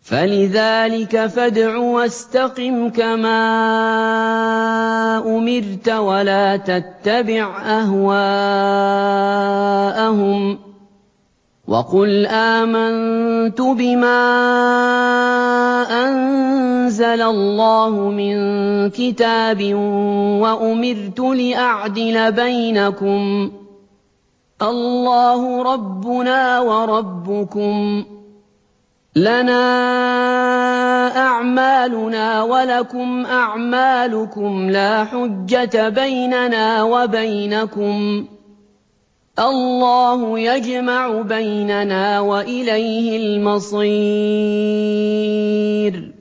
فَلِذَٰلِكَ فَادْعُ وَاسْتَقِمْ كَمَا أُمِرْتَ وَلَا تَتَّبِعْ أَهْوَاءَهُمْ وَقُلْ آمَنتُ بِمَا أَنزَلَ اللَّهُ مِن كِتَابٍ وَأُمِرْتُ لِأَعْدِلَ بَيْنَكُمْ ۖ اللَّهُ رَبُّنَا وَرَبُّكُمْ لَنَا أَعْمَالُنَا وَلَكُمْ أَعْمَالُكُمْ لَا حُجَّةَ بَيْنَنَا وَبَيْنَكُمْ ۖ اللَّهُ يَجْمَعُ بَيْنَنَا وَإِلَيْهِ الْمَصِيرُ